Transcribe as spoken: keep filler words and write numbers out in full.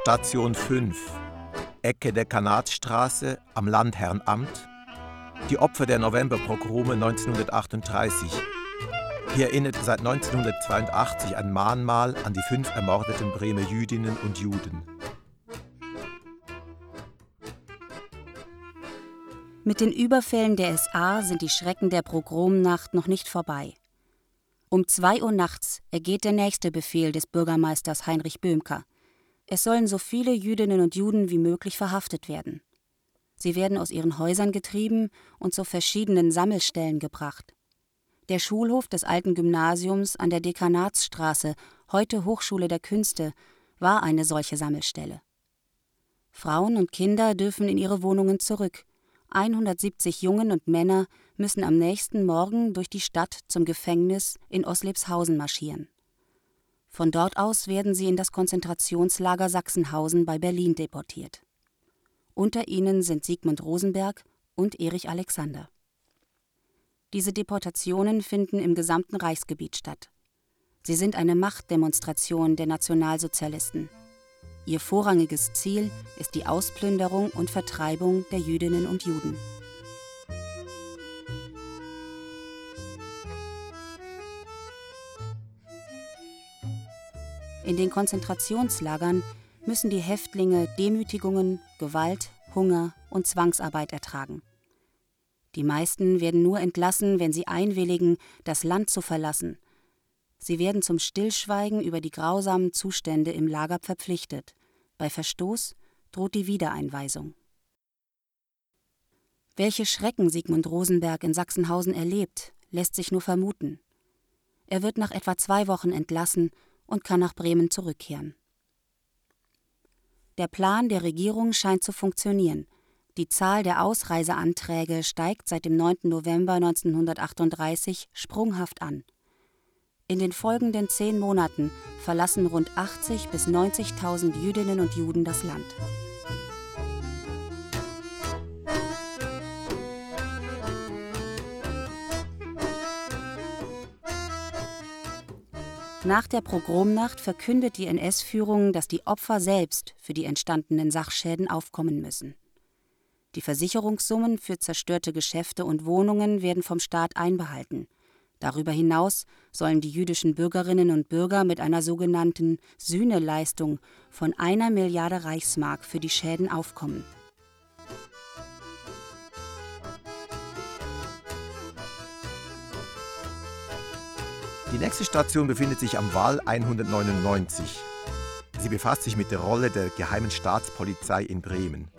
Station fünf, Ecke Dekanatsstraße am Landherrenamt. Die Opfer der Novemberpogrome neunzehnhundertachtunddreißig. Hier erinnert seit neunzehnhundertzweiundachtzig ein Mahnmal an die fünf ermordeten Bremer Jüdinnen und Juden. Mit den Überfällen der S A sind die Schrecken der Pogromnacht noch nicht vorbei. Um zwei Uhr nachts ergeht der nächste Befehl des Bürgermeisters Heinrich Böhmker. Es sollen so viele Jüdinnen und Juden wie möglich verhaftet werden. Sie werden aus ihren Häusern getrieben und zu verschiedenen Sammelstellen gebracht. Der Schulhof des alten Gymnasiums an der Dekanatsstraße, heute Hochschule der Künste, war eine solche Sammelstelle. Frauen und Kinder dürfen in ihre Wohnungen zurück. hundertsiebzig Jungen und Männer müssen am nächsten Morgen durch die Stadt zum Gefängnis in Oslebshausen marschieren. Von dort aus werden sie in das Konzentrationslager Sachsenhausen bei Berlin deportiert. Unter ihnen sind Sigmund Rosenberg und Erich Alexander. Diese Deportationen finden im gesamten Reichsgebiet statt. Sie sind eine Machtdemonstration der Nationalsozialisten. Ihr vorrangiges Ziel ist die Ausplünderung und Vertreibung der Jüdinnen und Juden. In den Konzentrationslagern müssen die Häftlinge Demütigungen, Gewalt, Hunger und Zwangsarbeit ertragen. Die meisten werden nur entlassen, wenn sie einwilligen, das Land zu verlassen. Sie werden zum Stillschweigen über die grausamen Zustände im Lager verpflichtet. Bei Verstoß droht die Wiedereinweisung. Welche Schrecken Sigmund Rosenberg in Sachsenhausen erlebt, lässt sich nur vermuten. Er wird nach etwa zwei Wochen entlassen und kann nach Bremen zurückkehren. Der Plan der Regierung scheint zu funktionieren. Die Zahl der Ausreiseanträge steigt seit dem neunten November neunzehnhundertachtunddreißig sprunghaft an. In den folgenden zehn Monaten verlassen rund achtzig bis neunzigtausend Jüdinnen und Juden das Land. Nach der Pogromnacht verkündet die N S-Führung, dass die Opfer selbst für die entstandenen Sachschäden aufkommen müssen. Die Versicherungssummen für zerstörte Geschäfte und Wohnungen werden vom Staat einbehalten. Darüber hinaus sollen die jüdischen Bürgerinnen und Bürger mit einer sogenannten Sühneleistung von einer Milliarde Reichsmark für die Schäden aufkommen. Die nächste Station befindet sich am Wall hundertneunundneunzig. Sie befasst sich mit der Rolle der Geheimen Staatspolizei in Bremen.